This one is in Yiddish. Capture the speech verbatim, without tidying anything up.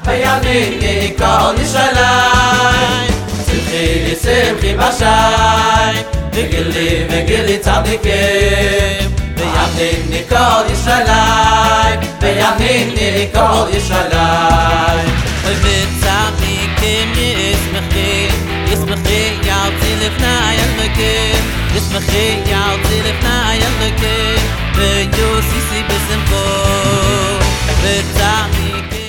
ויענני כל ירושלים שמחי שמחי בשיים וגילי וגילי צדיקים ויענני כל ירושלים ויענני כל ירושלים וצדיקים ישמחי ישמחי יעצי לפני אלוקים ישמחי יעצי לפני אלוקים ויוסיסי בשמחו וצדיקים